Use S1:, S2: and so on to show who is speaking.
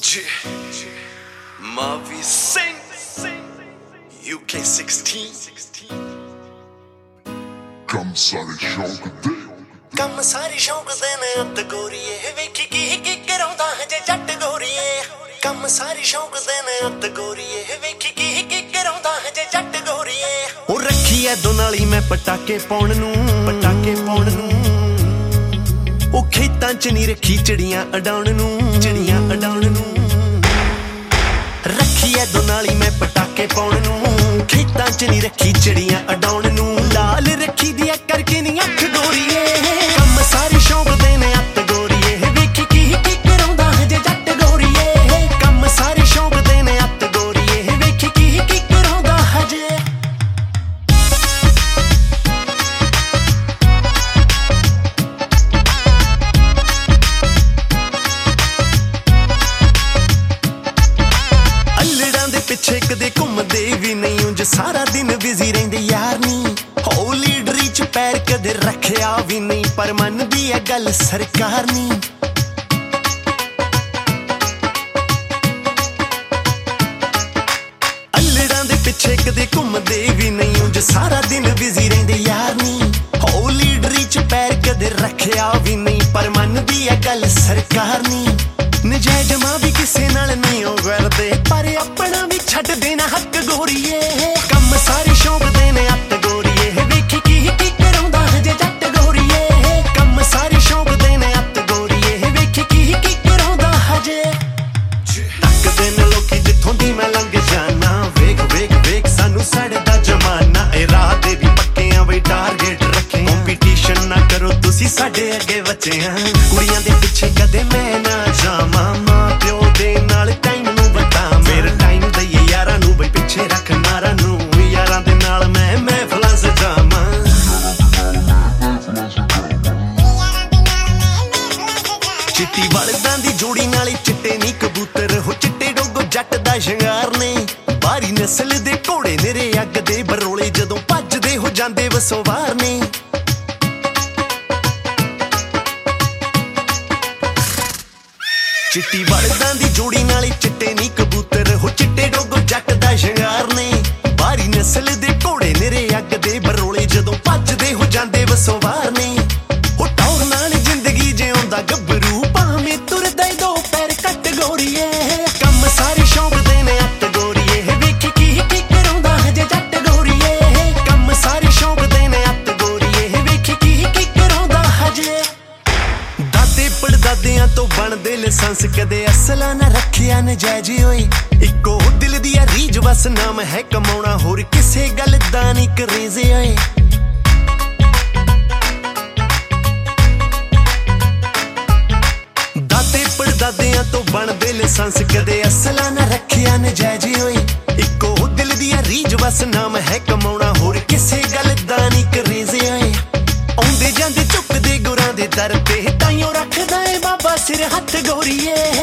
S1: Mavi Singh, UK 16.
S2: ਕੰਮ ਸਾਰੇ ਸ਼ੌਂਕ ਦੇ ਨੇ ਉੱਤ ਗੋਰੀਏ ਵੇਖੀ ਕੀ ਕਰਾਉਂਦਾ ਹਜੇ ਜੱਟ ਗੋਰੀਏ ਕੰਮ ਸਾਰੇ ਸ਼ੌਂਕ ਦੇ ਨੇ ਉੱਤ ਗੋਰੀਏ ਵੇਖੀ ਕੀ ਕਰਾਉਂਦਾ ਹਜੇ ਜੱਟ ਗੋਰੀਏ ਉਹ ਰੱਖੀ ਐ ਦੋਨਾਲੀ ਮੈਂ ਪਟਾਕੇ ਪਾਉਣ ਨੂੰ ਉਹ ਖੇਤਾਂ 'ਚ ਨਹੀਂ ਰੱਖੀ ਚਿੜੀਆਂ ਉਡਾਉਣ ਨੂੰ ਰੱਖੀ ਐ ਦੋਨਾਲੀ ਮੈਂ ਪਟਾਕੇ ਪਾਉਣ ਨੂੰ ਖੇਤਾਂ 'ਚ ਨਹੀਂ ਰੱਖੀ ਚਿੜੀਆਂ ਉਡਾਉਣ ਨੂੰ ਲਾਲ ਰੱਖੀ ਦੀ ਕਰਕੇ ਨਹੀਂ ਅੱਖ ਗੋਰੀਏ ਕੰਮ ਸਾਰੇ ਸ਼ੌਂਕ ਦੇ ਨੇ ਅੱਤ ਗੋਰੀਏ ਵੇਖੀ ਕੀ ਕਰਾਉਂਦਾ ਹਜੇ ਜੱਟ ਗੋਰੀਏ ਕੰਮ ਸਾਰੇ ਸ਼ੌਂਕ ਦੇ ਨੇ ਅੱਤ ਗੋਰੀਏ ਵੇਖੀ ਕੀ ਕਰਾਉਂਦਾ ਹਜੇ ਅਲੜਾਂ ਦੇ ਪਿੱਛੇ ਕਦੇ ਘੁੰਮਦੇ ਵੀ ਨਹੀਂ ਉਂਝ ਸਾਰਾ ਦਿਨ ਬਿਜ਼ੀ ਰਹਿੰਦੇ ਯਾਰ ਨੀ ਹੋ ਲੀਡਰੀ 'ਚ ਪੈਰ ਕਦੇ ਰੱਖਿਆ ਵੀ ਨਹੀਂ ਪਰ ਮੰਨਦੀ ਐ ਗੱਲ ਸਰਕਾਰ ਨੀ ਅਲੜਾਂ ਦੇ ਪਿੱਛੇ ਕਦੇ ਘੁੰਮਦੇ ਵੀ ਨਹੀਂ ਉਂਝ ਸਾਰਾ ਦਿਨ ਬਿਜ਼ੀ ਰਹਿੰਦੇ ਯਾਰ ਨੀ ਹੋ ਲੀਡਰੀ 'ਚ ਪੈਰ ਕਦੇ ਰੱਖਿਆ ਵੀ ਨਹੀਂ ਪਰ ਮੰਨਦੀ ਐ ਗੱਲ ਸਰਕਾਰ ਨੀ ਨਜਾਇਜ਼ ਮਾਂ ਵੀ ਕਿਸੇ ਨਾਲ ਨਹੀਂ ਉਹ ਕਰਦੇ ਪਰ ਆਪਣਾ ਵੀ ਛੱਡ ਦੇਣਾ ਹੱਕ ਗੋਰੀਏ ਕੰਮ ਸਾਰੇ ਸ਼ੌਂਕ ਦੇ ਨੇ ਅੱਤ ਗੋਰੀਏ ਵੇਖੀ ਕੀ ਕਰਾਉਂਦਾ ਹਜੇ ਜੱਟ ਗੋਰੀਏ ਕੰਮ ਸਾਰੇ ਸ਼ੌਂਕ ਦੇ ਨੇ ਅੱਤ ਗੋਰੀਏ ਵੇਖੀ ਕੀ ਕਰਾਉਂਦਾ ਹਜੇ ਤੱਕਦੇ ਨੇ ਲੋਕੀ ਜਿੱਥੋਂ ਦੀ ਮੈਂ ਲੰਘ ਜਾਣਾ ਵੇਖ ਸਾਨੂੰ ਸੜਦਾ ਜਮਾਨਾ ਇਹ ਰਾਹ ਦੇ ਵੀ ਪੱਕਿਆਂ ਬਈ ਟਾਰਗੇਟ ਰੱਖੇ ਕੰਪੀਟੀਸ਼ਨ ਨਾ ਕਰੋ ਤੁਸੀਂ ਸਾਡੇ ਅੱਗੇ ਬੱਚੇ ਆ ਕੁੜੀਆਂ ਦੇ ਪਿੱਛੇ ਕਦੇ ਮੈਂ ਨਾ ਜਾਵਾਂ ਮਾਂ ਪਿਓ ਦੇ ਨਾਲ ਟਾਈਮ ਨੂੰ ਬਤਾ ਮੇਰਾ ਟਾਈਮ ਦਈਏ ਯਾਰਾਂ ਨੂੰ ਬਈ ਪਿੱਛੇ ਰੱਖ ਨਾਰਾਂ ਨੂੰ ਯਾਰਾਂ ਦੇ ਨਾਲ ਮੈਂ ਮਹਿਫਲਾਂ ਸਜਾਵਾਂ ਚਿੱਟੀ ਬਲਦਾਂ ਦੀ ਜੋੜੀ ਨਾਲੇ ਚਿੱਟੇ ਨੀ ਕਬੂਤਰ ਹੋ ਚਿੱਟੇ ਡੋਗੋ ਜੱਟ ਦਾ ਸ਼ਿੰਗਾਰ ਨੇ ਬਾਰੀ ਨਸਲ ਦੇ ਘੋੜੇ ਨਿਰੇ ਅੱਗ ਦੇ ਬਰੋਲੇ ਜਦੋਂ ਭੱਜਦੇ ਹੋ ਜਾਂਦੇ ਵਸੋਵਾਰ ਨੇ ਚਿੱਟੀ ਬਲਦਾਂ ਦੀ ਜੋੜੀ ਨਾਲੇ ਚਿੱਟੇ ਨੀ ਕਬੂਤਰ ਹੋ ਚਿੱਟੇ ਡੋਗੋ ਜੱਟ ਦਾ ਸ਼ਿੰਗਾਰ ਨੇ ਬਾਰੀ ਨਸਲ ਦੇ ਘੋੜੇ ਨਿਰੇ ਅੱਗ ਦੇ ਬਰੋਲੇ ਜਦੋਂ ਭੱਜਦੇ ਹੋ ਜਾਂਦੇ ਵਸੋਵਾਰ ਨੇ ਉਹ ਟੌਰ ਨਾਲ ਜ਼ਿੰਦਗੀ ਜਿਉਂਦਾ ਗੱਭਰੂ ਭਾਵੇਂ ਤੁਰਦਾ ਈ ਦੋ ਪੈਰ ਕੱਟ ਗੋਰੀਏ ਕੰਮ ਸਾਰੇ ਸ਼ੌਂਕ ਦੇ ਨੇ ਅੱਤ ਗੋਰੀਏ ਵੇਖੀ ਕੀ ਕਰਾਉਂਦਾ ਹਜੇ ਜੱਟ ਗੋਰੀਏ ਕੰਮ ਸਾਰੇ ਸ਼ੌਂਕ ਦੇ ਨੇ ਅੱਤ ਗੋਰੀਏ ਵੇਖੀ ਕੀ ਕਰਾਉਂਦਾ ਹਜੇ ਦਾਦੇ ਪੜਦਾਦਿਆਂ ਤੋਂ ਬਣਦੇ ਲਾਇਸੈਂਸ ਕਦੇ ਅਸਲਾ ਨਾ ਰੱਖਿਆ ਨਜਾਇਜ਼ ਓਏ ਇੱਕੋ ਦਿਲ ਦੀ ਆ ਰੀਝ ਵਸ ਨਾਮ ਹੈ ਕਮਾਉਣਾ ਹੋਰ ਕਿਸੇ ਗੱਲ ਦਾ ਨਹੀਂ ਕਰੇਜ਼ੇ ਓਏ ਦਾਦੇ ਪੜਦਾਦਿਆਂ ਤੋਂ ਬਣਦੇ ਲਾਇਸੈਂਸ ਕਦੇ ਅਸਲਾ ਨਾ ਰੱਖਿਆ ਨਜਾਇਜ਼ ਓਏ ਇੱਕੋ ਦਿਲ ਦੀ ਆ ਰੀਝ ਵਸ ਨਾਮ ਹੈ ਕਮਾਉਣਾ ਹੋਰ ਕਿਸੇ ਗੱਲ ਦਾ ਨਹੀਂ ਕਰੇਜ਼ੇ ਓਏ ਆਉਂਦੇ ਜਾਂਦੇ ਝੁਕਦੇ ਗੁਰਾਂ ਦੇ ਦਰ ਤੇ ਤਾਈਓ ਰੱਖਦਾ ਏ ਬਾਬਾ ਸਿਰ ਹੱਥ ਗੋਰੀਏ